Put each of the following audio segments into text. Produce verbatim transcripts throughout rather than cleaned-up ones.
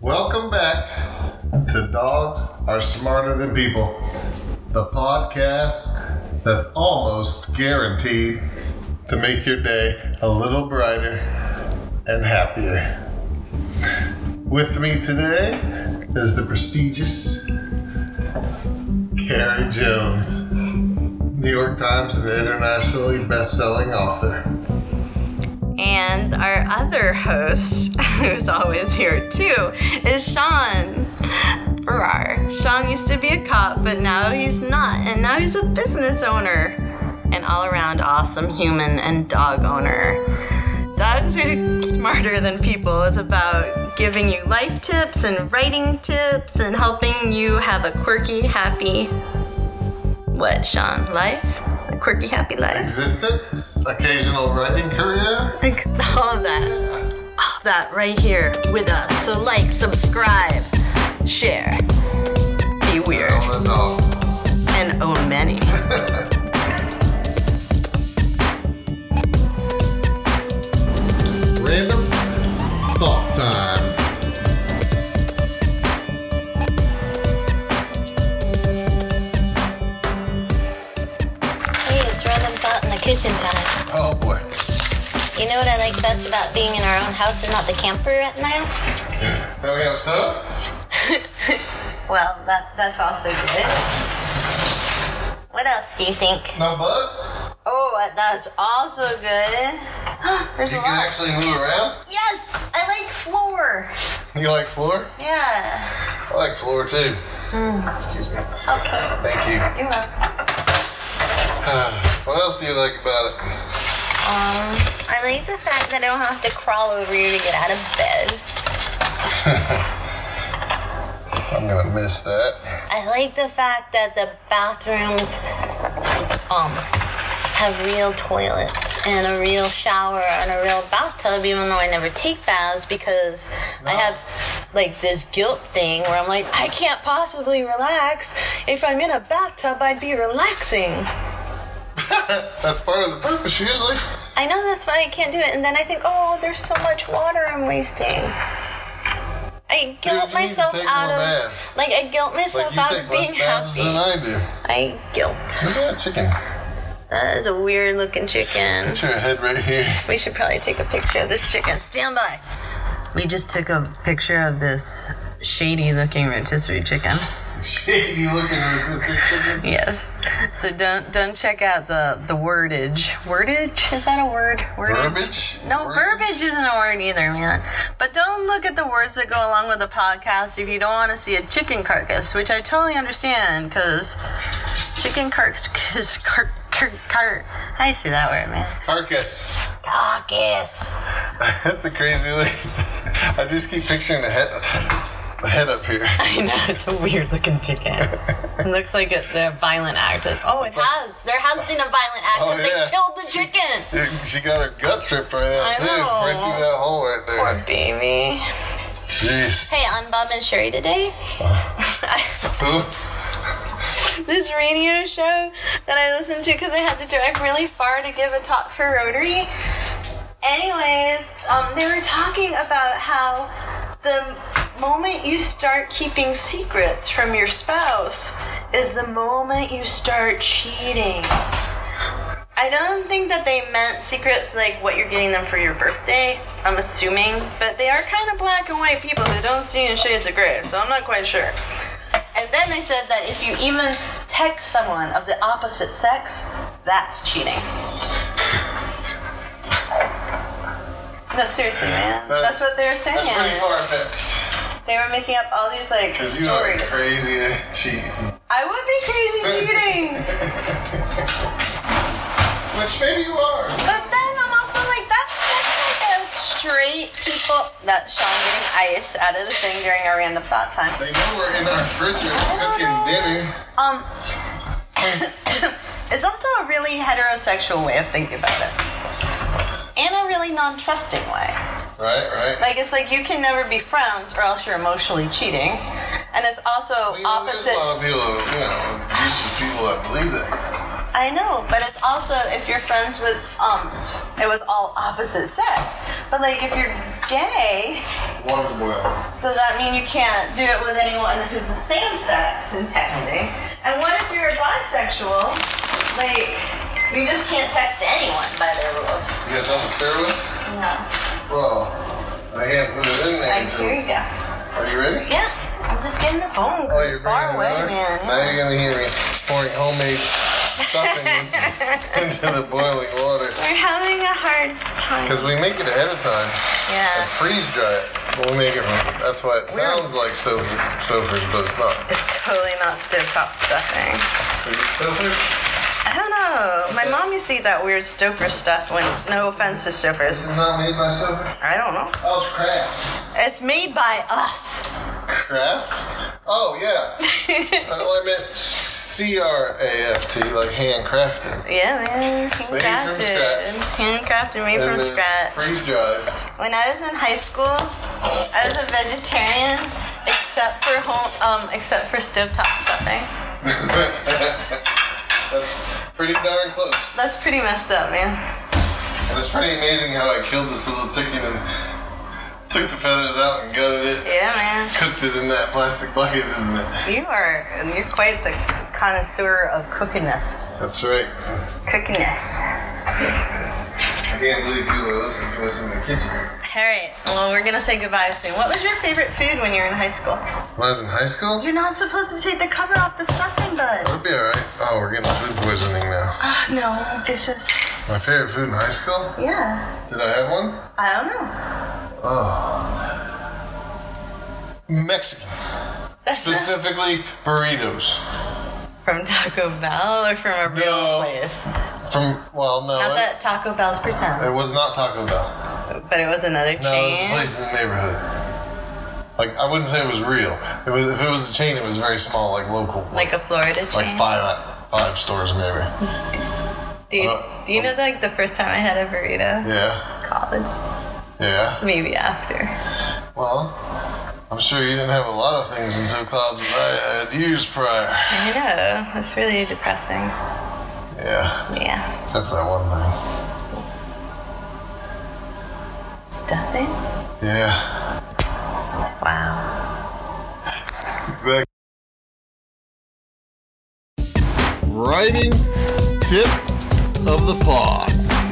Welcome back to Dogs Are Smarter Than People, the podcast that's almost guaranteed to make your day a little brighter and happier. With me today is the prestigious Carrie Jones, New York Times and internationally best-selling author. And our other host, who's always here too, is Sean Farrar. Sean used to be a cop, but now he's not. And now he's a business owner. An all-around awesome human and dog owner. Dogs are smarter than people. It's about giving you life tips and writing tips and helping you have a quirky, happy... What, Sean? Life? A quirky, happy life? Existence, occasional writing career. Like, all of that. All of that right here with us. So like, subscribe, share, be weird. Own a dog. And own many. Random thought time. Kitchen time. Oh boy. You know what I like best about being in our own house and not the camper right now? Yeah. Do we have stove? Well, that that's also good. What else do you think? No bugs? Oh, that's also good. There's You a can lot. actually move around? Yes, I like floor. You like floor? Yeah. I like floor too. Mm. Excuse me. Okay. Thank you. You're welcome. What else do you like about it? Um, I like the fact that I don't have to crawl over you to get out of bed. I'm gonna miss that. I like the fact that the bathrooms um have real toilets and a real shower and a real bathtub, even though I never take baths because no. I have like this guilt thing where I'm like, I can't possibly relax. If I'm in a bathtub, I'd be relaxing. That's part of the purpose usually. I know, that's why I can't do it. And then I think, oh, there's so much water I'm wasting. I guilt Dude, myself out of baths. like I guilt myself like out of being happy. Than I do. I guilt. Look at that chicken. That is a weird looking chicken. Put your head right here. We should probably take a picture of this chicken. Stand by. We just took a picture of this shady looking rotisserie chicken. Shady looking rotisserie chicken? Yes. So don't don't check out the, the wordage. Wordage? Is that a word? Wordage? Verbiage? No, Wordage? verbiage isn't a word either, man. But don't look at the words that go along with the podcast if you don't want to see a chicken carcass, which I totally understand, because chicken carcass... Car- car- car- How do you say that word, man? Carcass. Carcass. That's a crazy look. I just keep picturing the head, the head up here. I know, it's a weird looking chicken. It looks like a, a violent act. Oh, it it's has. Like, there has been a violent act. Oh, They yeah. killed the chicken. She, she got her gut tripped right out, I too. know. Right through that hole right there. Poor baby. Jeez. Hey, on Bob and Sherry today, Who? this radio show that I listened to because I had to drive really far to give a talk for Rotary. Anyways, um, they were talking about how the moment you start keeping secrets from your spouse is the moment you start cheating. I don't think that they meant secrets like what you're getting them for your birthday, I'm assuming, but they are kind of black and white people who don't see in shades of gray, so I'm not quite sure. And then they said that if you even text someone of the opposite sex, that's cheating. No, seriously, man. That's, that's what they were saying. That's pretty far-fetched. They were making up all these, like, Because stories. you are crazy to cheat. I would be crazy cheating. Which maybe you are. But then I'm also like, that's such like a straight people... That Sean getting ice out of the thing during our random thought time. They know we're in our refrigerator cooking dinner. Um, it's also a really heterosexual way of thinking about it. And a really non-trusting way. Right, right. Like, it's like you can never be friends or else you're emotionally cheating. And it's also well, you know, opposite. There's a lot of people, you know, abusive people that believe that kind of stuff. I know, but it's also if you're friends with, um, it was all opposite sex. But, like, if you're gay, Water's boiling. does that mean you can't do it with anyone who's the same sex in texting? And what if you're bisexual? Like, you just can't text anyone by their rules. You got something to stir with? No. Well, I can't put it in there I until hear it's... ya. Are you ready? Yeah. I'm just getting the phone. Oh, you're far bringing away, it over? man. Now you're gonna hear me pouring homemade stuffing into, into the boiling water. We're having a hard time. Because we make it ahead of time and Yeah. freeze dry it. When we make it, that's why it sounds like Stouffer's, Stouffer's, but it's not. It's totally not stovetop stuffing. Is it Stouffer's? I don't know. My mom used to eat that weird Stouffer stuff when, no offense to Stouffer's. This is not made by Stouffer's? I don't know. Oh, it's Kraft. It's made by us. Kraft? Oh, yeah. Well, I meant C R A F T, like handcrafted. Yeah, man. Made from Handcrafted. scratch. Handcrafted, made And from then scratch. freeze dried. When I was in high school, I was a vegetarian, except for home, um, except for stovetop stuffing. That's pretty darn close. That's pretty messed up, man. And it's pretty amazing how I killed this little chicken and took the feathers out and gutted it. Yeah, man. Cooked it in that plastic bucket, isn't it? You are, you're quite the connoisseur of cookiness. That's right. Cookiness. I can't believe people are listening to us in the kitchen. Alright, well, we're gonna say goodbye soon. What was your favorite food when you were in high school? When I was in high school, You're not supposed to take the cover off the stuffing, bud. it'll be alright. Oh, we're getting food poisoning now. Uh, no, it's just, My favorite food in high school? yeah. Did I have one? I don't know. Oh. Mexican. That's not Specifically, burritos. from Taco Bell or from a real No. place? From, well, no. Not it, that Taco Bell's pretend, it was not Taco Bell. but it was another No, it was a chain. place in the neighborhood. Like, I wouldn't say it was real. It was, if it was a chain, it was very small, like local. Like a Florida chain. Like five, five stores, maybe. Do you, Uh, do you know like the first time I had a burrito? Yeah. College. Yeah. Maybe after. Well, I'm sure you didn't have a lot of things until classes I had used prior. I know. That's really depressing. Yeah. Yeah. Except for that one thing. Stuffing? Yeah. Wow. Exactly. Writing tip of the pod.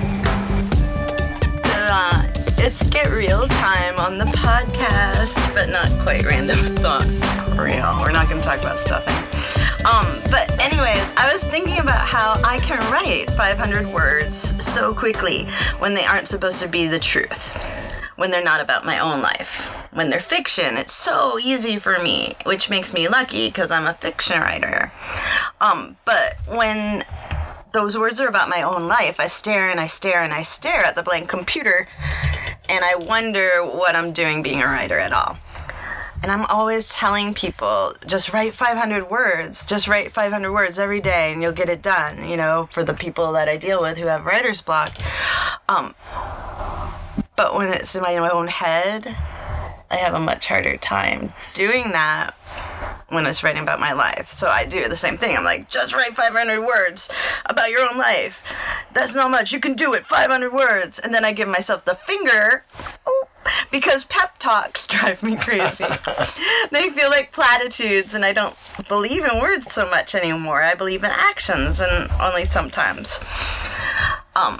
So, uh, it's Get Real time on the podcast, but not quite random thought. Real. We're not going to talk about stuffing. Um, but anyways, I was thinking about how I can write five hundred words so quickly when they aren't supposed to be the truth. When they're not about my own life. When they're fiction, it's so easy for me, which makes me lucky because I'm a fiction writer. Um, but when those words are about my own life, I stare and I stare and I stare at the blank computer and I wonder what I'm doing being a writer at all. And I'm always telling people, just write five hundred words. Just write five hundred words every day and you'll get it done, you know, for the people that I deal with who have writer's block. Um, but when it's in my own head, I have a much harder time doing that when it's writing about my life. So I do the same thing. I'm like, just write five hundred words about your own life. That's not much. You can do it. five hundred words. And then I give myself the finger because pep talks drive me crazy. They feel like platitudes, and I don't believe in words so much anymore. I believe in actions, and only sometimes. Um...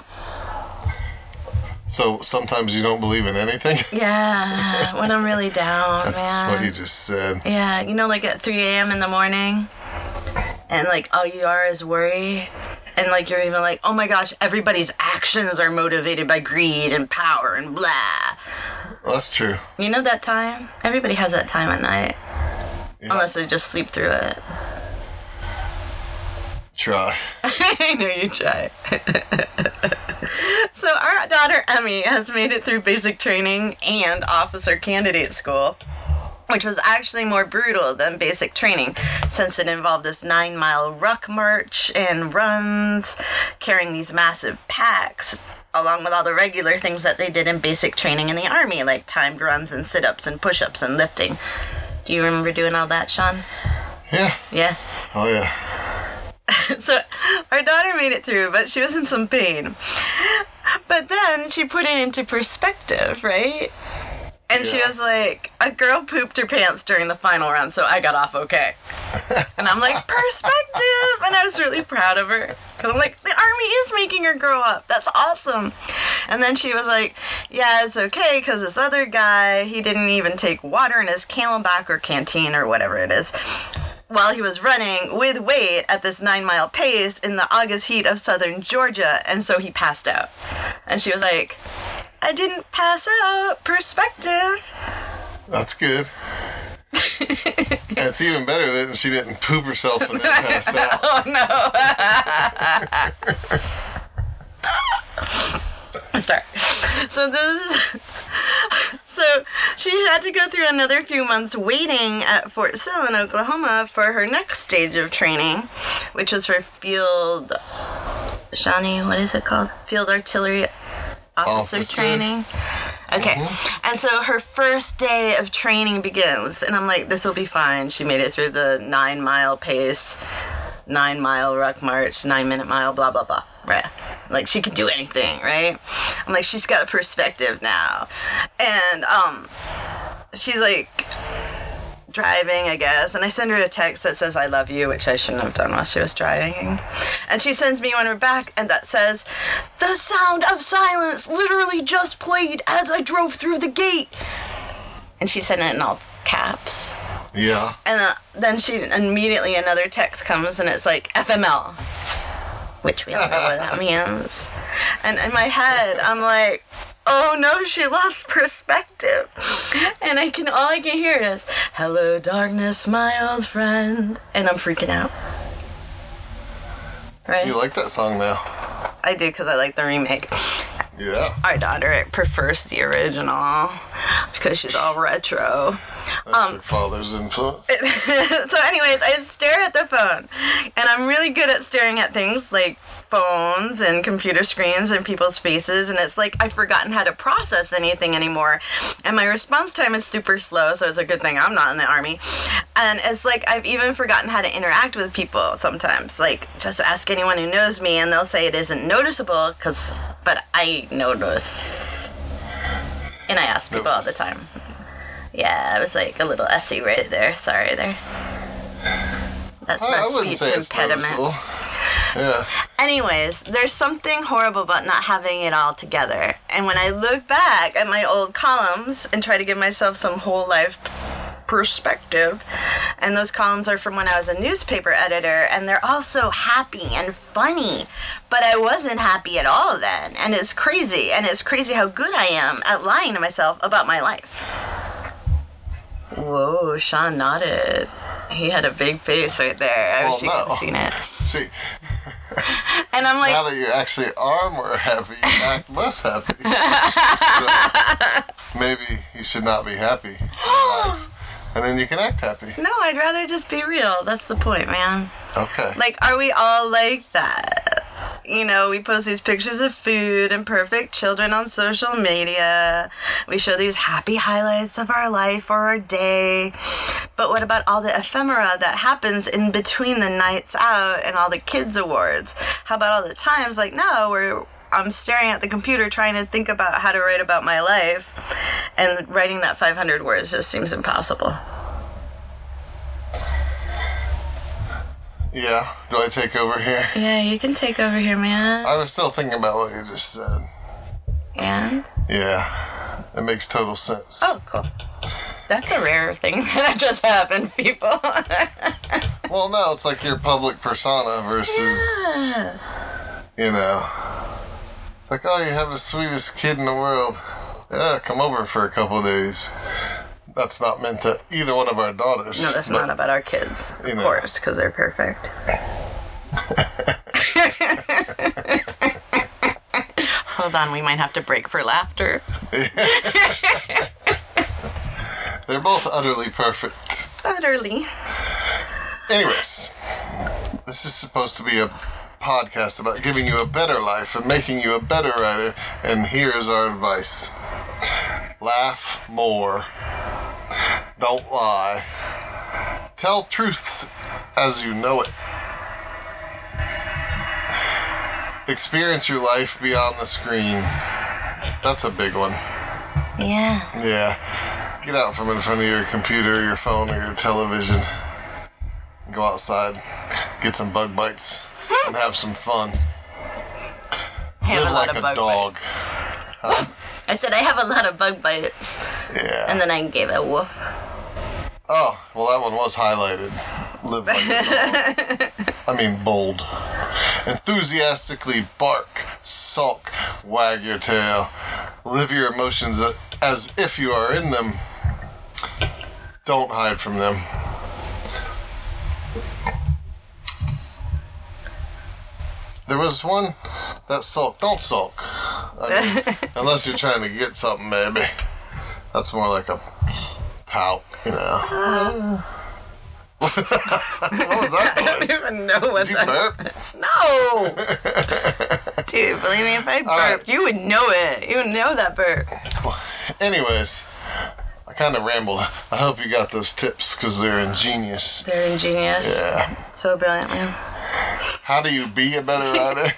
So sometimes you don't believe in anything? Yeah, when I'm really down, That's man. what he just said. Yeah, you know, like at three a.m. in the morning, and like all you are is worry, and like you're even like, oh my gosh, everybody's actions are motivated by greed and power and blah. Well, that's true. You know that time? Everybody has that time at night, Yeah. unless they just sleep through it. Try. I know you try. So our daughter Emmy has made it through basic training and officer candidate school, which was actually more brutal than basic training since it involved this nine mile ruck march and runs, carrying these massive packs, along with all the regular things that they did in basic training in the Army, like timed runs and sit-ups and push-ups and lifting. Do you remember doing all that, Sean? Yeah. Yeah? Oh, yeah. So our daughter made it through, but she was in some pain. But then she put it into perspective, right? And yeah. she was like, a girl pooped her pants during the final round, so I got off okay. And I'm like, perspective! And I was really proud of her. Because I'm like, the Army is making her grow up. That's awesome. And then she was like, yeah, it's okay, because this other guy, he didn't even take water in his Camelback or canteen or whatever it is, while he was running with weight at this nine-mile pace in the August heat of southern Georgia, and so he passed out. And she was like, I didn't pass out. Perspective. That's good. And it's even better that she didn't poop herself and then pass out. Oh, no. Sorry. So this... So she had to go through another few months waiting at Fort Sill in Oklahoma for her next stage of training, which was for field... Shawnee, what is it called? Field Artillery Officer, Officer. Training. Okay. Mm-hmm. And so her first day of training begins, and I'm like, this will be fine. She made it through the nine mile pace, nine mile ruck march, nine minute mile, blah, blah, blah. Right. Like, she could do anything, right? I'm like, she's got a perspective now. And, um, she's like driving, I guess, and I send her a text that says I love you, which I shouldn't have done while she was driving. And she sends me one back, and that says, the sound of silence literally just played as I drove through the gate. And she sent it in all caps. Yeah. And uh, then she immediately another text comes, and it's like F M L, which we all know what that means. And in my head, I'm like, oh no, she lost perspective. And I can, all I can hear is, hello darkness, my old friend. And I'm freaking out. Right? You like that song now? I do, because I like the remake. Yeah. Our daughter prefers the original because she's all retro. That's um, her father's influence. So anyways, I stare at the phone, and I'm really good at staring at things like phones and computer screens and people's faces, and it's like I've forgotten how to process anything anymore, and my response time is super slow, so it's a good thing I'm not in the Army. And it's like I've even forgotten how to interact with people sometimes. Like, just ask anyone who knows me, and they'll say it isn't noticeable, cause, but I notice. And I ask people all the time. Yeah, it was like a little essay right there. Sorry there. That's my I wouldn't speech say it's impediment. noticeable. Yeah. Anyways, there's something horrible about not having it all together. And when I look back at my old columns and try to give myself some whole life perspective, and those columns are from when I was a newspaper editor, and they're all so happy and funny, but I wasn't happy at all then, and it's crazy, and it's crazy how good I am at lying to myself about my life. Whoa, Sean nodded. He had a big face right there. I well, wish you no. could have seen it. See, and I'm like, now that you actually are more happy, you act less happy. So maybe you should not be happy in life. And then you can act happy. No, I'd rather just be real. That's the point, man. Okay. Like, are we all like that? You know, we post these pictures of food and perfect children on social media. We show these happy highlights of our life or our day. But what about all the ephemera that happens in between the nights out and all the kids' awards? How about all the times, like, no, where I'm staring at the computer trying to think about how to write about my life, and writing that five hundred words just seems impossible. Yeah. Do I take over here? Yeah, you can take over here, man. I was still thinking about what you just said. And? Yeah. It makes total sense. Oh, cool. That's a rare thing that just happened, people. Well, no, it's like your public persona versus, yeah. you know, it's like, oh, you have the sweetest kid in the world. Yeah, come over for a couple of days. That's not meant to either one of our daughters. No, that's but, not about our kids, of know. course, because they're perfect. Hold on, we might have to break for laughter. They're both utterly perfect. Utterly. Anyways, this is supposed to be a podcast about giving you a better life and making you a better writer, and here's our advice. Laugh more. Don't lie. Tell truths as you know it. Experience your life beyond the screen. That's a big one. Yeah. Yeah. Get out from in front of your computer, your phone, or your television. Go outside, get some bug bites, and have some fun. I have Live a lot like of a bug dog. bites. Huh? I said I have a lot of bug bites. Yeah. And then I gave a woof. Oh, well, that one was highlighted. Live like a dog. I mean, bold. Enthusiastically bark, sulk, wag your tail. Live your emotions as if you are in them. Don't hide from them. There was one that sulk. Don't sulk. I mean, unless you're trying to get something, maybe. That's more like a pout, you know. What was that noise? I don't even know what Did you that... burp? No! Dude, believe me, if I burped, right. you would know it. You would know that burp. Well, anyways, I kind of rambled. I hope you got those tips because they're ingenious. They're ingenious. Yeah. So brilliant, man. How do you be a better writer?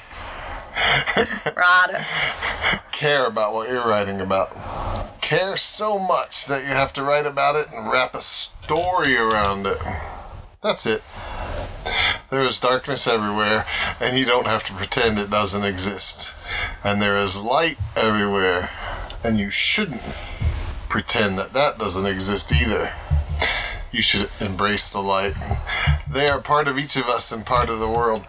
Rada. Care about what you're writing about. Care so much that you have to write about it and wrap a story around it. That's it. There is darkness everywhere, and you don't have to pretend it doesn't exist. And there is light everywhere, and you shouldn't pretend that that doesn't exist either. You should embrace the light. They are part of each of us and part of the world.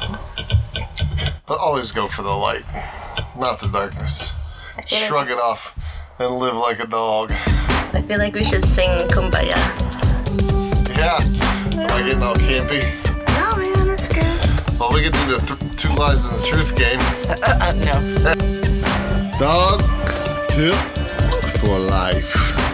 But always go for the light, not the darkness. Shrug it off and live like a dog. I feel like we should sing Kumbaya. Yeah. Am I getting all campy? No, man, it's good. Well, we can do the th- two lies and the truth game. Uh, uh, no. Dog tip for life.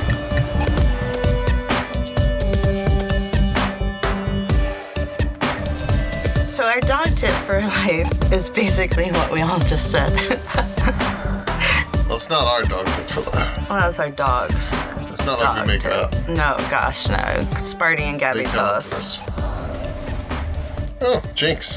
So our dog tip for life is basically what we all just said. Well, it's not our dog tip for life. Well, it's our dogs. It's not Dog like we make tip. it up. No, gosh, no. Sparty and Gabby They tell it us. to Oh, jinx.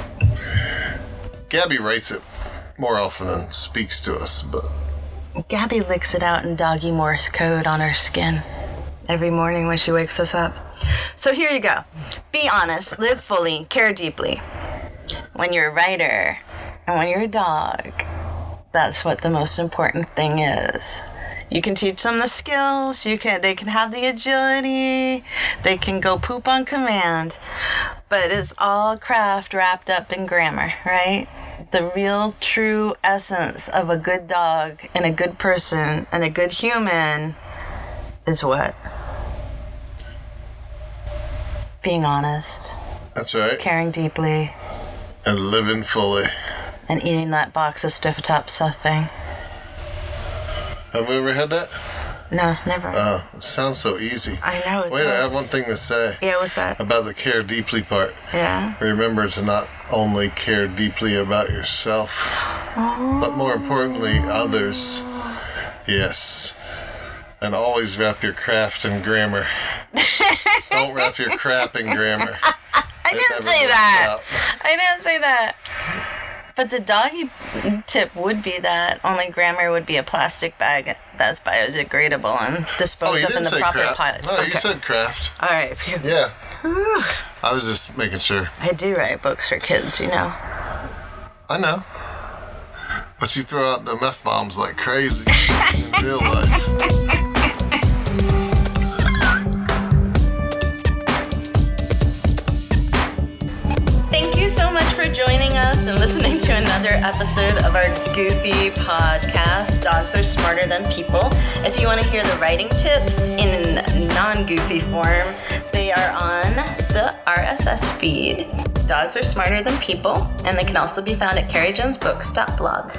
Gabby writes it more often than speaks to us, but Gabby licks it out in doggy Morse code on her skin every morning when she wakes us up. So here you go. Be honest, live fully, care deeply. When you're a writer and when you're a dog, that's what the most important thing is. You can teach them the skills, you can they can have the agility, they can go poop on command, but it's all craft wrapped up in grammar, right? The real true essence of a good dog and a good person and a good human is what? Being honest, that's right. caring deeply, And living fully. and eating that box of stiff top stuffing. Have we ever had that? No, never. Oh, it sounds so easy. I know it Wait, does. I have one thing to say Yeah, what's that? about the care deeply part. Yeah. Remember to not only care deeply about yourself, but more importantly, others. Yes. And always wrap your craft in grammar. Don't wrap your crap in grammar. I didn't say that. I didn't say that. But the doggy tip would be that only grammar would be a plastic bag that's biodegradable and Oh, disposed you of in didn't the say proper crap. piles. No, Okay. you said craft. All right. Phew. Yeah. Whew. I was just making sure. I do write books for kids, you know. I know. But you throw out the F bombs like crazy in real life. Thank you so much for joining us and listening to another episode of our Goofy podcast, Dogs Are Smarter Than People. If you want to hear the writing tips in non-goofy form, they are on the R S S feed, Dogs Are Smarter Than People, and they can also be found at carrie jones books dot blog.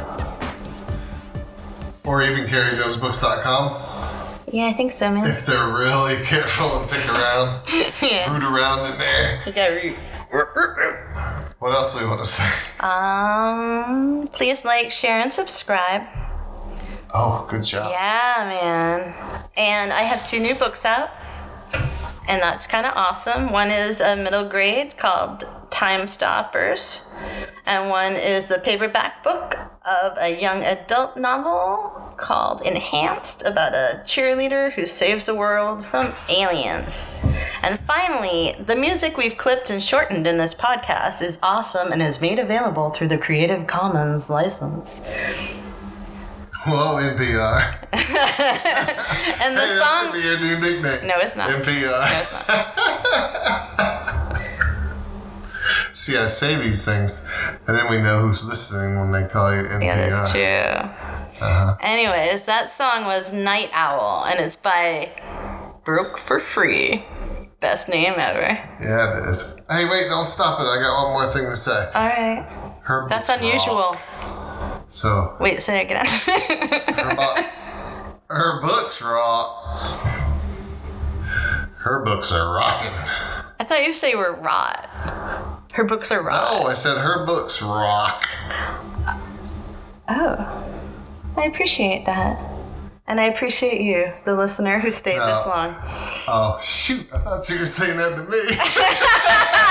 Or even carrie jones books dot com. Yeah, I think so, man. If they're really careful and pick around, Yeah. root around in there. You got root. What else do we want to say? Um, please like, share, and subscribe. Oh, good job. Yeah, man. And I have two new books out, and that's kind of awesome. One is a middle grade called Time Stoppers, and one is the paperback book of a young adult novel called Enhanced, about a cheerleader who saves the world from aliens. And finally, the music we've clipped and shortened in this podcast is awesome and is made available through the Creative Commons license. Whoa, N P R. And the hey, song... that's going to be your new nickname. No, it's not. N P R. No, it's not. See, I say these things, and then we know who's listening when they call you N P R. Yeah, that's true. Uh-huh. Anyways, that song was Night Owl, and it's by Broke for Free. Best name ever. Yeah, it is. Hey, wait, don't stop it. I got one more thing to say. All right. Her That's books unusual. rock. So. Wait, say it again. her, bo- her books rock. Her books are rocking. I thought you say were rot. Her books are rot. No, I said her books rock. Oh. I appreciate that. And I appreciate you, the listener, who stayed No. this long. Oh, shoot. I thought you were saying that to me.